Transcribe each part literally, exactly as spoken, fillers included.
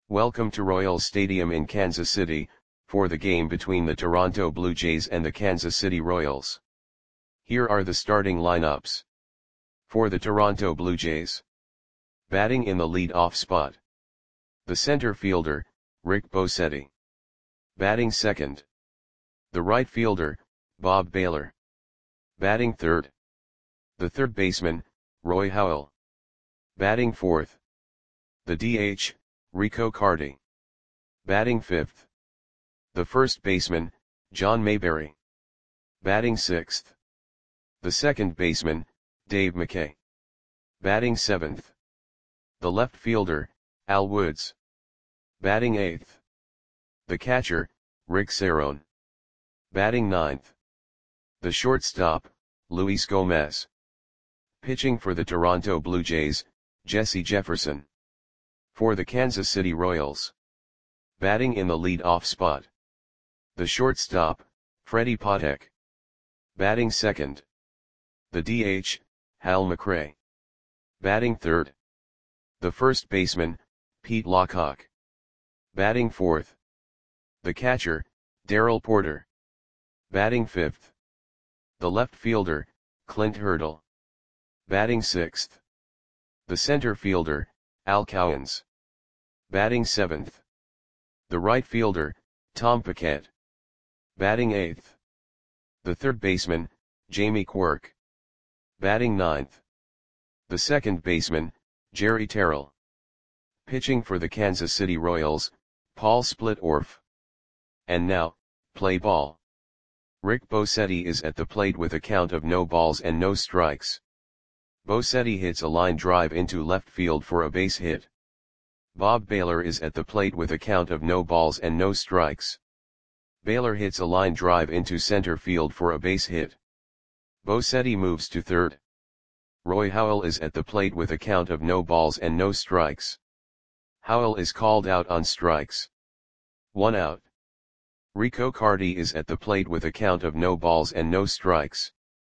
Welcome to Royals Stadium in Kansas City, for the game between the Toronto Blue Jays and the Kansas City Royals. Here are the starting lineups. For the Toronto Blue Jays. Batting in the lead-off spot. The center fielder, Rick Bosetti. Batting second. The right fielder, Bob Baylor. Batting third. The third baseman, Roy Howell. Batting fourth. The D H, Rico Carty. Batting fifth. The first baseman, John Mayberry. Batting sixth. The second baseman, Dave McKay. Batting seventh. The left fielder, Al Woods. Batting eighth. The catcher, Rick Cerone. Batting ninth. The shortstop, Luis Gomez. Pitching for the Toronto Blue Jays, Jesse Jefferson. For the Kansas City Royals. Batting in the lead-off spot. The shortstop, Freddie Patek. Batting second. The D H, Hal McRae. Batting third. The first baseman, Pete Lockhart. Batting fourth. The catcher, Darrell Porter. Batting fifth. The left fielder, Clint Hurdle. Batting sixth. The center fielder, Al Cowens. Batting seventh. The right fielder, Tom Paquette. Batting eighth. The third baseman, Jamie Quirk. Batting ninth. The second baseman, Jerry Terrell. Pitching for the Kansas City Royals, Paul Splitorf. And now, play ball. Rick Bosetti is at the plate with a count of no balls and no strikes. Bosetti hits a line drive into left field for a base hit. Bob Baylor is at the plate with a count of no balls and no strikes. Baylor hits a line drive into center field for a base hit. Bosetti moves to third. Roy Howell is at the plate with a count of no balls and no strikes. Howell is called out on strikes. One out. Rico Carty is at the plate with a count of no balls and no strikes.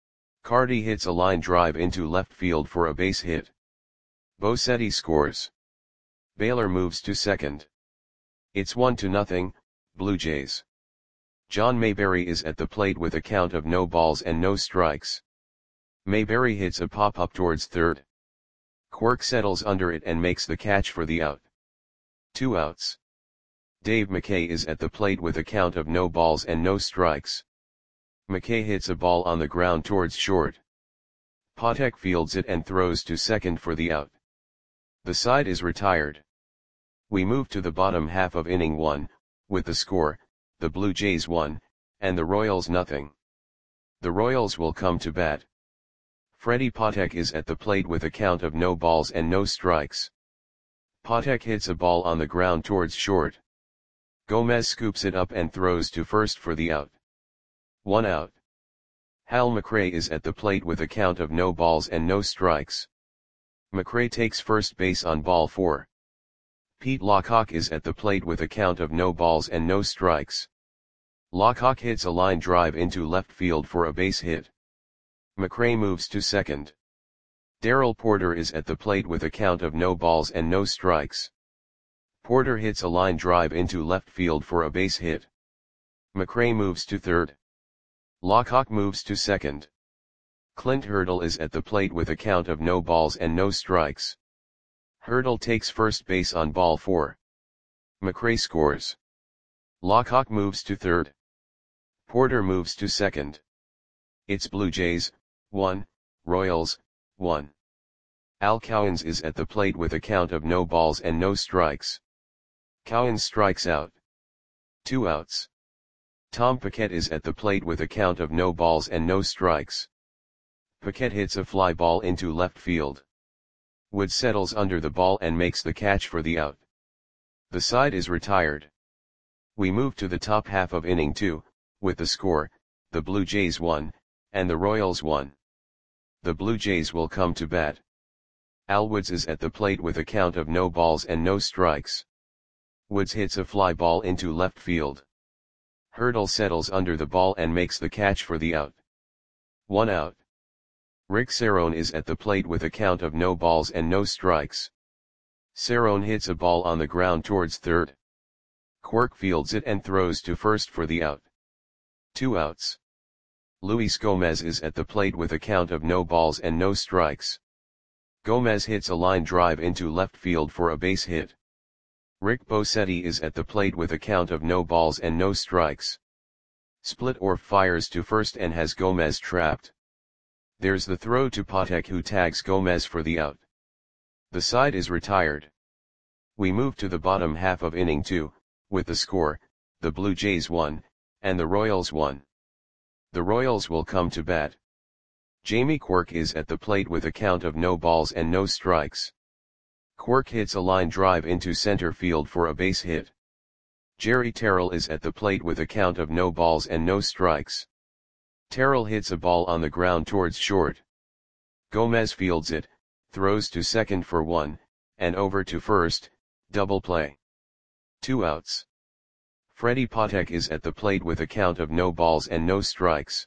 Carty hits a line drive into left field for a base hit. Bosetti scores. Baylor moves to second. It's one to nothing, Blue Jays. John Mayberry is at the plate with a count of no balls and no strikes. Mayberry hits a pop-up towards third. Quirk settles under it and makes the catch for the out. Two outs. Dave McKay is at the plate with a count of no balls and no strikes. McKay hits a ball on the ground towards short. Patek fields it and throws to second for the out. The side is retired. We move to the bottom half of inning one, with the score, the Blue Jays one, and the Royals nothing. The Royals will come to bat. Freddie Patek is at the plate with a count of no balls and no strikes. Patek hits a ball on the ground towards short. Gomez scoops it up and throws to first for the out. One out. Hal McRae is at the plate with a count of no balls and no strikes. McRae takes first base on ball four. Pete Lockhart is at the plate with a count of no balls and no strikes. Lockhart hits a line drive into left field for a base hit. McRae moves to second. Darrell Porter is at the plate with a count of no balls and no strikes. Porter hits a line drive into left field for a base hit. McRae moves to third. Lockhart moves to second. Clint Hurdle is at the plate with a count of no balls and no strikes. Hurdle takes first base on ball four. McRae scores. Lockhart moves to third. Porter moves to second. It's Blue Jays, one, Royals, one. Al Cowens is at the plate with a count of no balls and no strikes. Cowens strikes out. Two outs. Tom Paquette is at the plate with a count of no balls and no strikes. Paquette hits a fly ball into left field. Wood settles under the ball and makes the catch for the out. The side is retired. We move to the top half of inning two, with the score, the Blue Jays one, and the Royals one. The Blue Jays will come to bat. Al Woods is at the plate with a count of no balls and no strikes. Woods hits a fly ball into left field. Hurdle settles under the ball and makes the catch for the out. One out. Rick Cerone is at the plate with a count of no balls and no strikes. Cerrone hits a ball on the ground towards third. Quirk fields it and throws to first for the out. Two outs. Luis Gomez is at the plate with a count of no balls and no strikes. Gomez hits a line drive into left field for a base hit. Rick Bosetti is at the plate with a count of no balls and no strikes. Split or fires to first and has Gomez trapped. There's the throw to Patek, who tags Gomez for the out. The side is retired. We move to the bottom half of inning two, with the score, the Blue Jays won, and the Royals won. The Royals will come to bat. Jamie Quirk is at the plate with a count of no balls and no strikes. Quirk hits a line drive into center field for a base hit. Jerry Terrell is at the plate with a count of no balls and no strikes. Terrell hits a ball on the ground towards short. Gomez fields it, throws to second for one, and over to first, double play. Two outs. Freddie Patek is at the plate with a count of no balls and no strikes.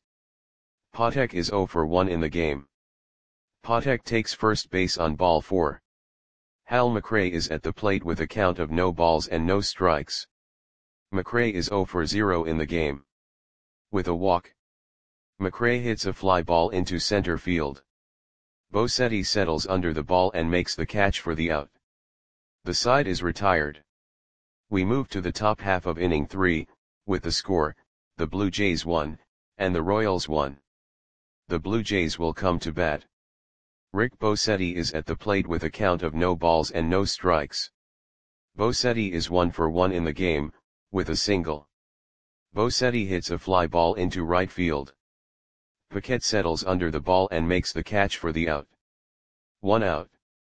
Patek is oh for one in the game. Patek takes first base on ball four. Hal McRae is at the plate with a count of no balls and no strikes. McRae is oh for zero in the game. With a walk, McRae hits a fly ball into center field. Bosetti settles under the ball and makes the catch for the out. The side is retired. We move to the top half of inning three, with the score, the Blue Jays won, and the Royals won. The Blue Jays will come to bat. Rick Bosetti is at the plate with a count of no balls and no strikes. Bosetti is one for one in the game, with a single. Bosetti hits a fly ball into right field. Paquette settles under the ball and makes the catch for the out. One out.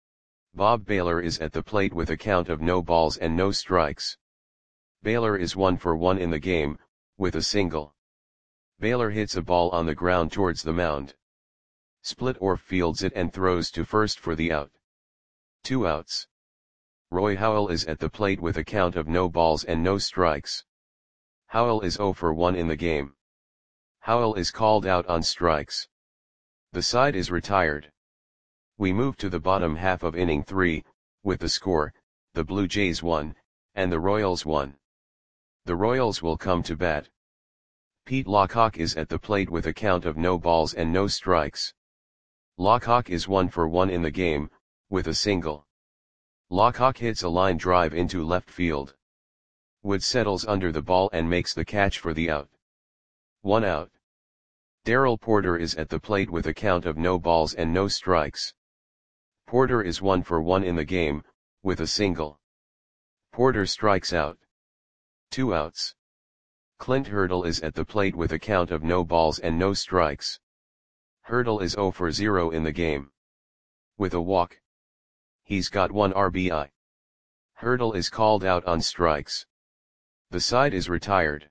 Bob Baylor is at the plate with a count of no balls and no strikes. Baylor is one for one in the game, with a single. Baylor hits a ball on the ground towards the mound. Split or fields it and throws to first for the out. Two outs. Roy Howell is at the plate with a count of no balls and no strikes. Howell is oh for one in the game. Howell is called out on strikes. The side is retired. We move to the bottom half of inning three, with the score, the Blue Jays won, and the Royals won. The Royals will come to bat. Pete Lockhawk is at the plate with a count of no balls and no strikes. Lockhawk is one for one in the game, with a single. Lockhawk hits a line drive into left field. Wood settles under the ball and makes the catch for the out. One out. Darrell Porter is at the plate with a count of no balls and no strikes. Porter is one for one in the game, with a single. Porter strikes out. Two outs. Clint Hurdle is at the plate with a count of no balls and no strikes. Hurdle is oh for zero in the game. With a walk, he's got one R B I. Hurdle is called out on strikes. The side is retired.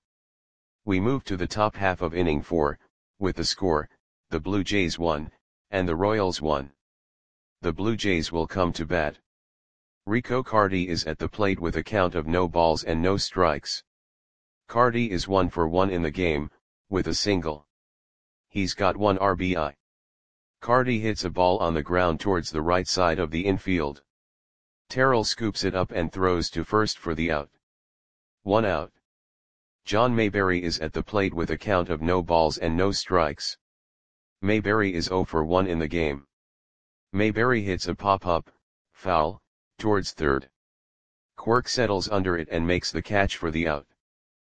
We move to the top half of inning four, with the score, the Blue Jays won, and the Royals won. The Blue Jays will come to bat. Rico Carty is at the plate with a count of no balls and no strikes. Carty is one for one in the game, with a single. He's got one R B I. Carty hits a ball on the ground towards the right side of the infield. Terrell scoops it up and throws to first for the out. One out. John Mayberry is at the plate with a count of no balls and no strikes. Mayberry is oh for one in the game. Mayberry hits a pop-up, foul, towards third. Quirk settles under it and makes the catch for the out.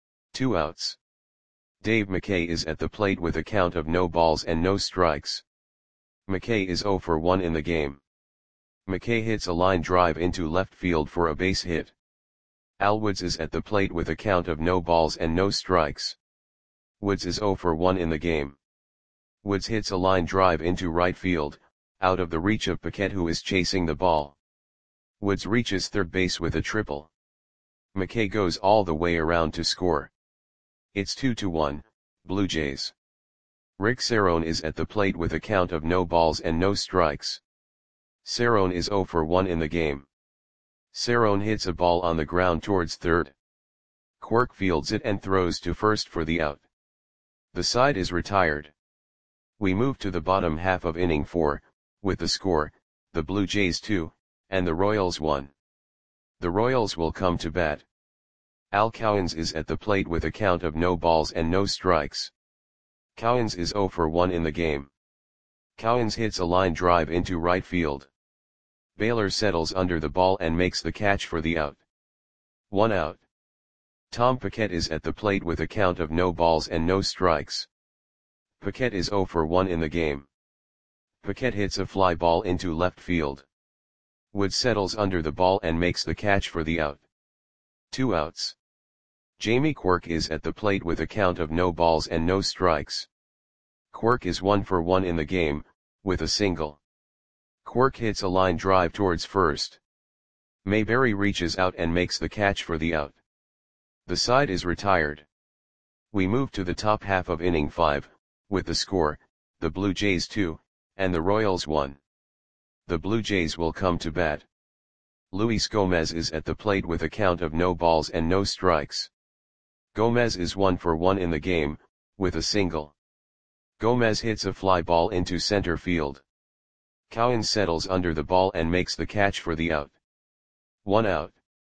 Two outs. Dave McKay is at the plate with a count of no balls and no strikes. McKay is oh for one in the game. McKay hits a line drive into left field for a base hit. Al Woods is at the plate with a count of no balls and no strikes. Woods is oh for one in the game. Woods hits a line drive into right field, out of the reach of Paquette, who is chasing the ball. Woods reaches third base with a triple. McKay goes all the way around to score. It's two to one, Blue Jays. Rick Cerrone is at the plate with a count of no balls and no strikes. Cerrone is oh for one in the game. Cerrone hits a ball on the ground towards third. Quirk fields it and throws to first for the out. The side is retired. We move to the bottom half of inning four, with the score, the Blue Jays two, and the Royals one. The Royals will come to bat. Al Cowens is at the plate with a count of no balls and no strikes. Cowens is zero for one in the game. Cowens hits a line drive into right field. Baylor settles under the ball and makes the catch for the out. One out. Tom Paquette is at the plate with a count of no balls and no strikes. Paquette is zero for one in the game. Paquette hits a fly ball into left field. Wood settles under the ball and makes the catch for the out. Two outs. Jamie Quirk is at the plate with a count of no balls and no strikes. Quirk is one for one in the game, with a single. Quirk hits a line drive towards first. Mayberry reaches out and makes the catch for the out. The side is retired. We move to the top half of inning five, with the score, the Blue Jays two, and the Royals one. The Blue Jays will come to bat. Luis Gomez is at the plate with a count of no balls and no strikes. Gomez is one for one in the game, with a single. Gomez hits a fly ball into center field. Cowens settles under the ball and makes the catch for the out. One out.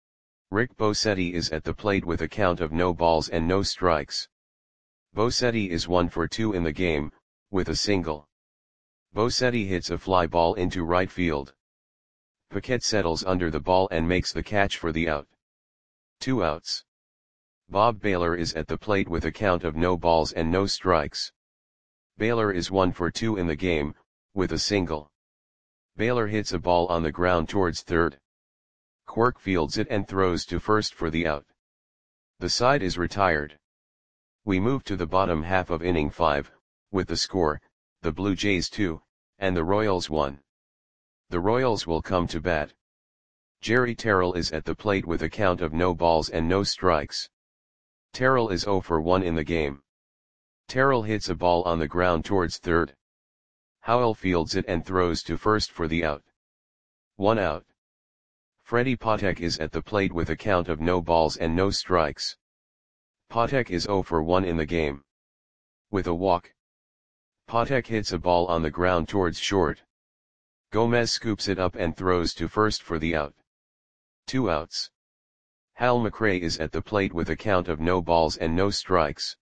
Rick Bosetti is at the plate with a count of no balls and no strikes. Bosetti is one for two in the game, with a single. Bosetti hits a fly ball into right field. Paquette settles under the ball and makes the catch for the out. Two outs. Bob Baylor is at the plate with a count of no balls and no strikes. Baylor is one for two in the game, with a single. Baylor hits a ball on the ground towards third. Quirk fields it and throws to first for the out. The side is retired. We move to the bottom half of inning five, with the score, the Blue Jays two, and the Royals one. The Royals will come to bat. Jerry Terrell is at the plate with a count of no balls and no strikes. Terrell is zero for one in the game. Terrell hits a ball on the ground towards third. Howell fields it and throws to first for the out. One out. Freddie Patek is at the plate with a count of no balls and no strikes. Patek is zero for one in the game. With a walk. Patek hits a ball on the ground towards short. Gomez scoops it up and throws to first for the out. Two outs. Hal McRae is at the plate with a count of no balls and no strikes.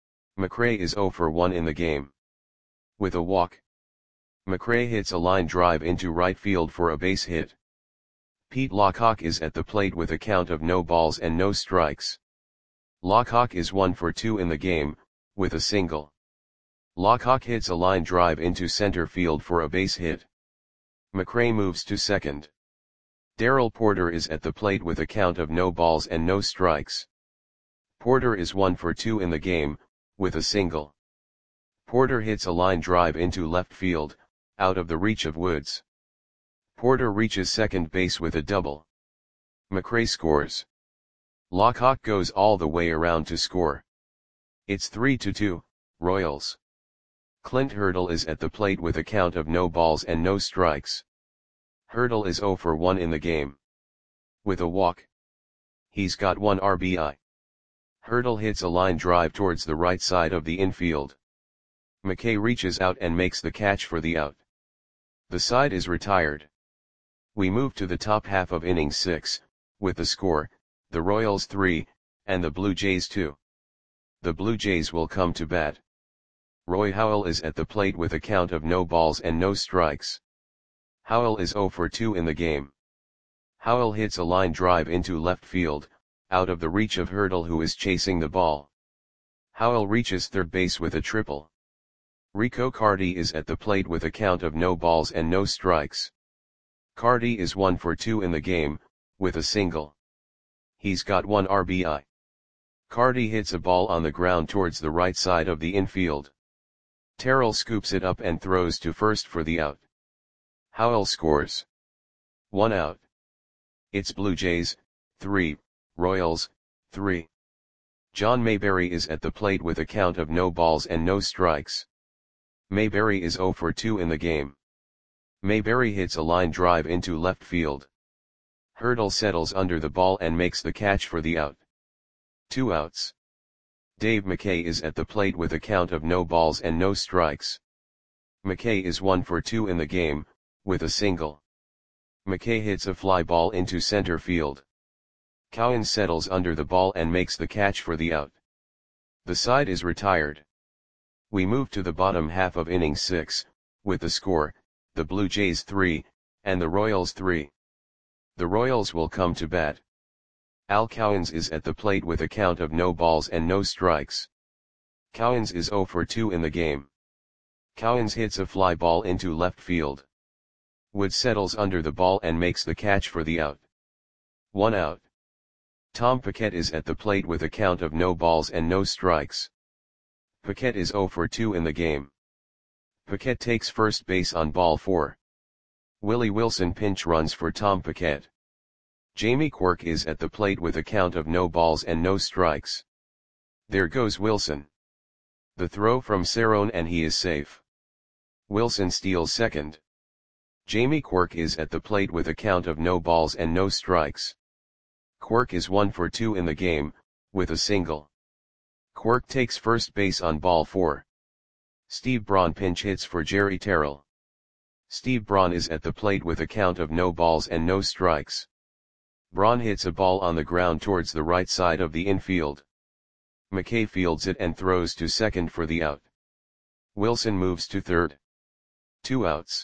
McRae is zero for one in the game. With a walk. McRae hits a line drive into right field for a base hit. Pete Lockhawk is at the plate with a count of no balls and no strikes. Lockhawk is one for two in the game, with a single. Lockhawk hits a line drive into center field for a base hit. McRae moves to second. Darrell Porter is at the plate with a count of no balls and no strikes. Porter is one for two in the game, with a single. Porter hits a line drive into left field, out of the reach of Woods. Porter reaches second base with a double. McRae scores. Lockhawk goes all the way around to score. It's three to two, Royals. Clint Hurdle is at the plate with a count of no balls and no strikes. Hurdle is zero for one in the game. With a walk. He's got one R B I. Hurdle hits a line drive towards the right side of the infield. McKay reaches out and makes the catch for the out. The side is retired. We move to the top half of inning six, with the score, the Royals three, and the Blue Jays two. The Blue Jays will come to bat. Roy Howell is at the plate with a count of no balls and no strikes. Howell is zero for two in the game. Howell hits a line drive into left field, out of the reach of Hurdle who is chasing the ball. Howell reaches third base with a triple. Rico Carty is at the plate with a count of no balls and no strikes. Carty is one for two in the game, with a single. He's got one R B I. Carty hits a ball on the ground towards the right side of the infield. Terrell scoops it up and throws to first for the out. Howell scores. One out. It's Blue Jays, three, Royals, three. John Mayberry is at the plate with a count of no balls and no strikes. Mayberry is zero for two in the game. Mayberry hits a line drive into left field. Hurdle settles under the ball and makes the catch for the out. Two outs. Dave McKay is at the plate with a count of no balls and no strikes. McKay is one for two in the game, with a single. McKay hits a fly ball into center field. Cowens settles under the ball and makes the catch for the out. The side is retired. We move to the bottom half of inning six, with the score, the Blue Jays three, and the Royals three. The Royals will come to bat. Al Cowens is at the plate with a count of no balls and no strikes. Cowens is zero for two in the game. Cowens hits a fly ball into left field. Woods settles under the ball and makes the catch for the out. One out. Tom Paquette is at the plate with a count of no balls and no strikes. Paquette is zero for two in the game. Paquette takes first base on ball four. Willie Wilson pinch runs for Tom Paquette. Jamie Quirk is at the plate with a count of no balls and no strikes. There goes Wilson. The throw from Cerrone and he is safe. Wilson steals second. Jamie Quirk is at the plate with a count of no balls and no strikes. Quirk is one for two in the game, with a single. Quirk takes first base on ball four. Steve Braun pinch hits for Jerry Terrell. Steve Braun is at the plate with a count of no balls and no strikes. Braun hits a ball on the ground towards the right side of the infield. McKay fields it and throws to second for the out. Wilson moves to third. Two outs.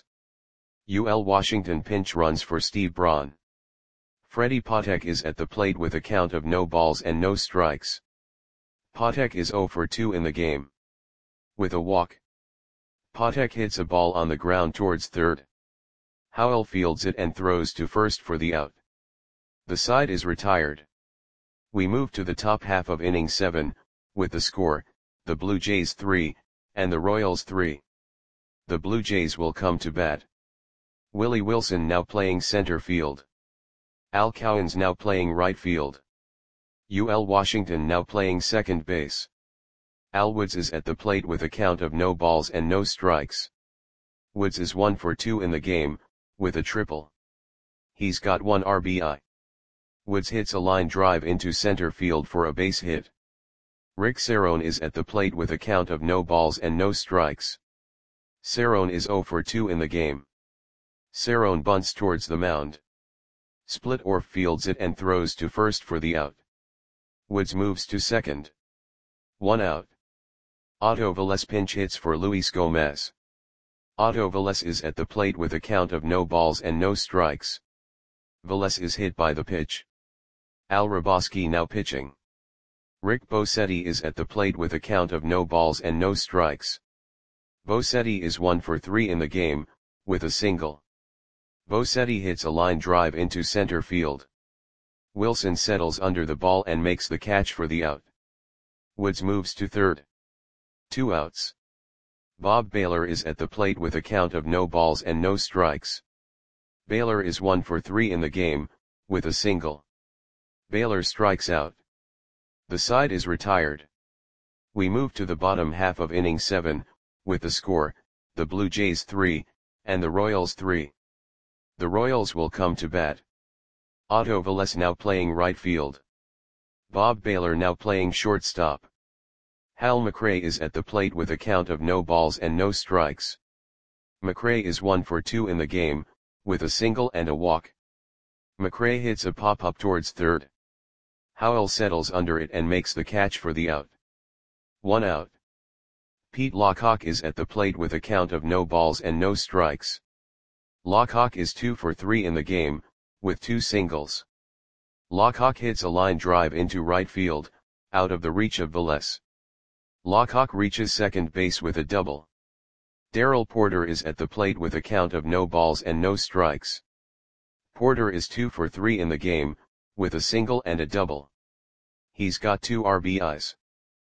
U L Washington pinch runs for Steve Braun. Freddie Patek is at the plate with a count of no balls and no strikes. Patek is zero for two in the game. With a walk. Patek hits a ball on the ground towards third. Howell fields it and throws to first for the out. The side is retired. We move to the top half of inning seven, with the score, the Blue Jays three, and the Royals three. The Blue Jays will come to bat. Willie Wilson now playing center field. Al Cowens now playing right field. U L Washington now playing second base. Al Woods is at the plate with a count of no balls and no strikes. Woods is one for two in the game, with a triple. He's got one R B I. Woods hits a line drive into center field for a base hit. Rick Cerrone is at the plate with a count of no balls and no strikes. Cerrone is zero for two in the game. Cerrone bunts towards the mound. Split or fields it and throws to first for the out. Woods moves to second. One out. Otto Velez pinch hits for Luis Gomez. Otto Velez is at the plate with a count of no balls and no strikes. Velez is hit by the pitch. Al Raboski now pitching. Rick Bosetti is at the plate with a count of no balls and no strikes. Bosetti is one for three in the game, with a single. Bosetti hits a line drive into center field. Wilson settles under the ball and makes the catch for the out. Woods moves to third. Two outs. Bob Baylor is at the plate with a count of no balls and no strikes. Baylor is one for three in the game, with a single. Baylor strikes out. The side is retired. We move to the bottom half of inning seven, with the score, the Blue Jays three, and the Royals three. The Royals will come to bat. Otto Velez now playing right field. Bob Baylor now playing shortstop. Hal McRae is at the plate with a count of no balls and no strikes. McRae is one for two in the game, with a single and a walk. McRae hits a pop-up towards third. Howell settles under it and makes the catch for the out. One out. Pete Lockhawk is at the plate with a count of no balls and no strikes. Lockhawk is two for three in the game, with two singles. Lockhawk hits a line drive into right field, out of the reach of Velez. Lockhawk reaches second base with a double. Darrell Porter is at the plate with a count of no balls and no strikes. Porter is two for three in the game, with a single and a double. He's got two R B Is.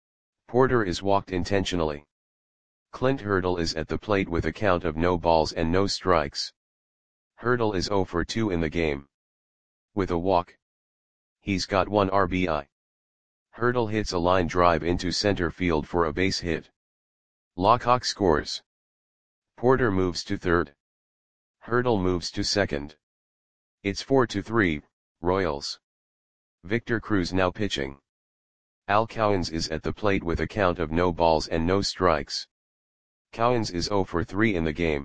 Porter is walked intentionally. Clint Hurdle is at the plate with a count of no balls and no strikes. Hurdle is zero for two in the game. With a walk. He's got one R B I. Hurdle hits a line drive into center field for a base hit. Lockhawk scores. Porter moves to third. Hurdle moves to second. It's four to three, Royals. Victor Cruz now pitching. Al Cowens is at the plate with a count of no balls and no strikes. Cowens is zero for three in the game.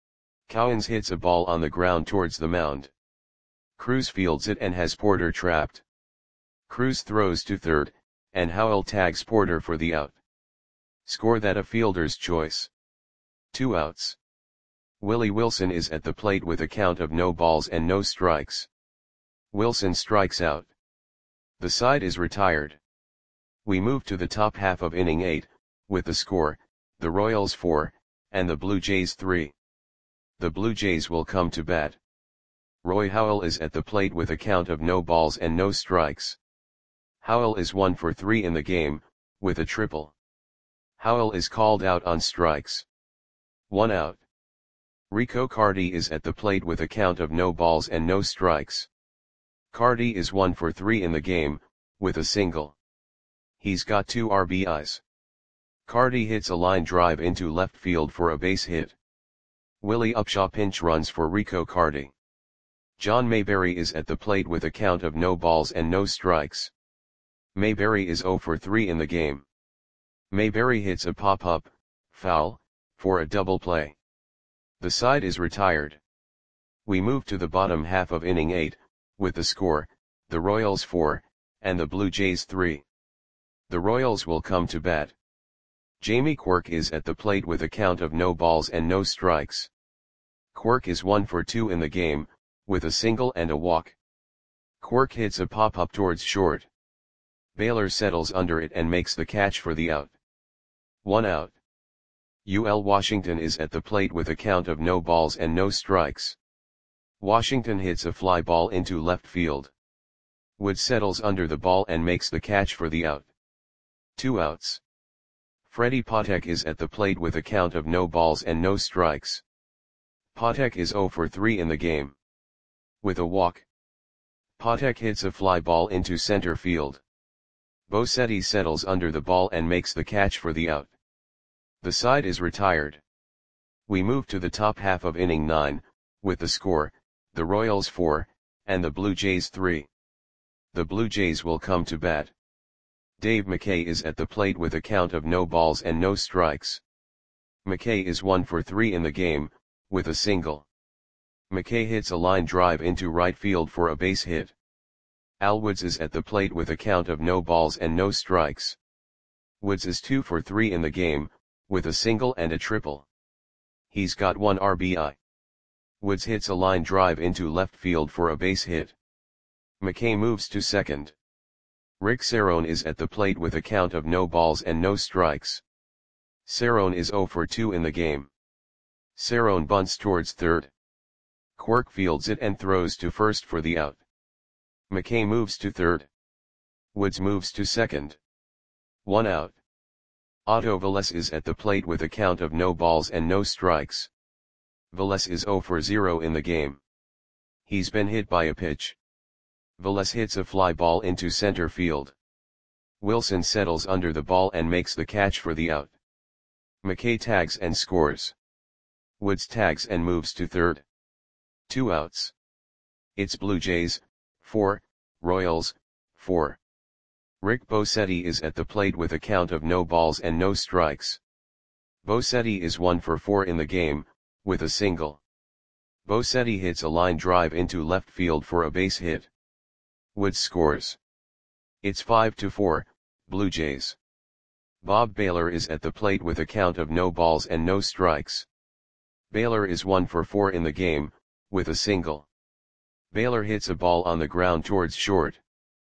Cowens hits a ball on the ground towards the mound. Cruz fields it and has Porter trapped. Cruz throws to third, and Howell tags Porter for the out. Score that a fielder's choice. Two outs. Willie Wilson is at the plate with a count of no balls and no strikes. Wilson strikes out. The side is retired. We move to the top half of inning eight, with the score, the Royals four, and the Blue Jays three. The Blue Jays will come to bat. Roy Howell is at the plate with a count of no balls and no strikes. Howell is one for three in the game, with a triple. Howell is called out on strikes. One out. Rico Carty is at the plate with a count of no balls and no strikes. Carty is one for three in the game, with a single. He's got two R B Is. Carty hits a line drive into left field for a base hit. Willie Upshaw pinch runs for Rico Carty. John Mayberry is at the plate with a count of no balls and no strikes. Mayberry is zero for three in the game. Mayberry hits a pop-up, foul, for a double play. The side is retired. We move to the bottom half of inning eight, with the score, the Royals four, and the Blue Jays three. The Royals will come to bat. Jamie Quirk is at the plate with a count of no balls and no strikes. Quirk is one for two in the game, with a single and a walk. Quirk hits a pop-up towards short. Baylor settles under it and makes the catch for the out. One out. U L Washington is at the plate with a count of no balls and no strikes. Washington hits a fly ball into left field. Wood settles under the ball and makes the catch for the out. Two outs. Freddie Patek is at the plate with a count of no balls and no strikes. Patek is zero for three in the game. With a walk. Patek hits a fly ball into center field. Bosetti settles under the ball and makes the catch for the out. The side is retired. We move to the top half of inning nine, with the score, the Royals four, and the Blue Jays three. The Blue Jays will come to bat. Dave McKay is at the plate with a count of no balls and no strikes. McKay is one for three in the game, with a single. McKay hits a line drive into right field for a base hit. Al Woods is at the plate with a count of no balls and no strikes. Woods is two for three in the game, with a single and a triple. He's got one R B I. Woods hits a line drive into left field for a base hit. McKay moves to second. Rick Cerrone is at the plate with a count of no balls and no strikes. Cerrone is zero for two in the game. Cerrone bunts towards third. Quirk fields it and throws to first for the out. McKay moves to third. Woods moves to second. One out. Otto Velez is at the plate with a count of no balls and no strikes. Velez is zero for zero in the game. He's been hit by a pitch. Velez hits a fly ball into center field. Wilson settles under the ball and makes the catch for the out. McKay tags and scores. Woods tags and moves to third. Two outs. It's Blue Jays, four, Royals, four. Rick Bosetti is at the plate with a count of no balls and no strikes. Bosetti is one for four in the game, with a single. Bosetti hits a line drive into left field for a base hit. Woods scores. It's five to four, Blue Jays. Bob Baylor is at the plate with a count of no balls and no strikes. Baylor is one for four in the game, with a single. Baylor hits a ball on the ground towards short.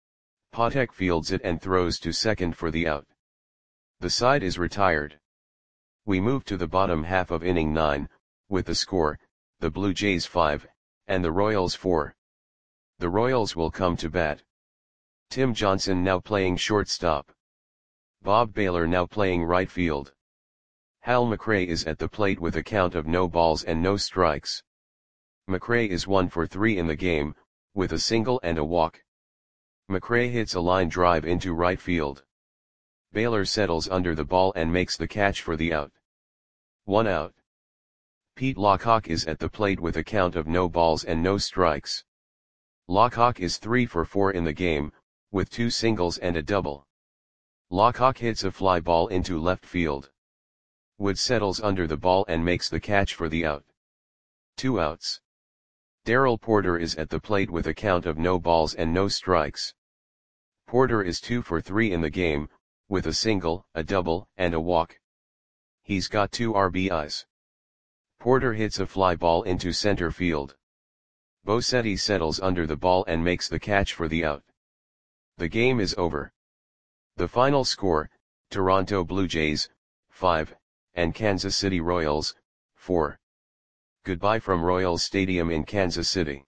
Patek fields it and throws to second for the out. The side is retired. We move to the bottom half of inning nine, with the score, the Blue Jays five, and the Royals four. The Royals will come to bat. Tim Johnson now playing shortstop. Bob Baylor now playing right field. Hal McRae is at the plate with a count of no balls and no strikes. McRae is one for three in the game, with a single and a walk. McRae hits a line drive into right field. Baylor settles under the ball and makes the catch for the out. One out. Pete Lockhawk is at the plate with a count of no balls and no strikes. Lockhawk is three for four in the game, with two singles and a double. Lockhawk hits a fly ball into left field. Wood settles under the ball and makes the catch for the out. Two outs. Darrell Porter is at the plate with a count of no balls and no strikes. Porter is two for three in the game, with a single, a double, and a walk. He's got two R B Is. Porter hits a fly ball into center field. Bosetti settles under the ball and makes the catch for the out. The game is over. The final score, Toronto Blue Jays, five, and Kansas City Royals, four. Goodbye from Royals Stadium in Kansas City.